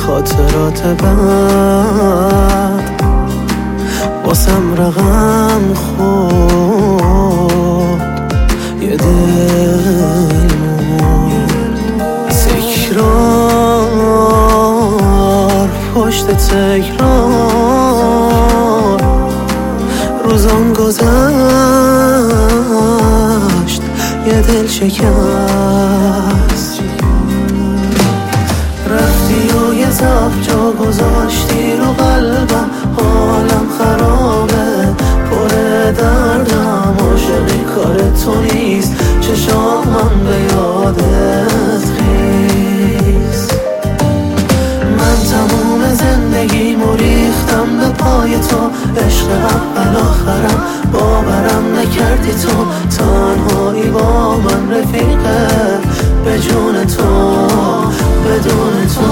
خاطرات بد واسم رقم خورد، یه دل تکرار پشت تکرار، روزان گذشت یه دل شکست. رفتی و یه زب جا گذاشتی رو قلبم، حالم خرابه پر دردم، عاشقی کار تو نیست چشامم به یادت خیز. من تموم زندگیمو ریختم به پای تو، عشق اول آخرم باورم نکردی تو، تنهایی با من رفیقه به جون تو بدون تو.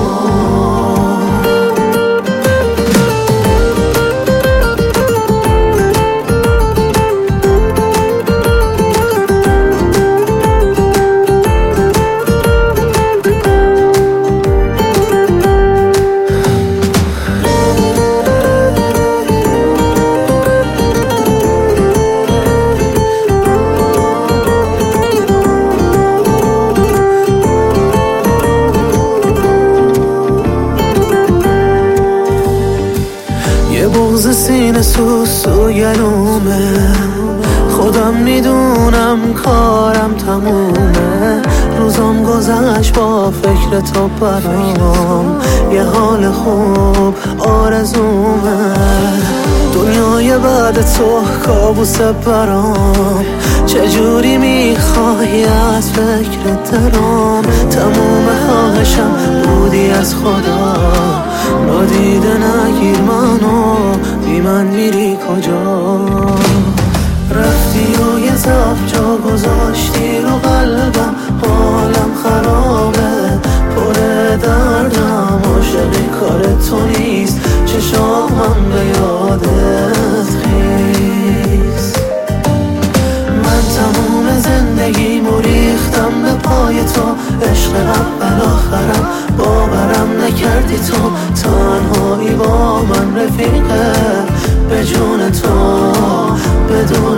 بغض سینه سوسو گلومه، خودم میدونم کارم تمومه، روزام گذشت با فکر تو برام، یه حال خوب آرزومه، دنیای بعد تو کابوس برام، چجوری میخوای از فکر درام، تموم خواهشم بودی از خدا، نادیده نگیر منو، بی من میری کجا. رفتی و یه زب جا گذاشتی رو قلبم، حالم خرابه پر دردم، عاشقی کار تو نیست چشامم به یادت خیز. من تموم زندگیمو ریختم به پای تو، عشق اول آخرم باورم نکردی تو، تنهایی با من رفیقه به جون تو بدون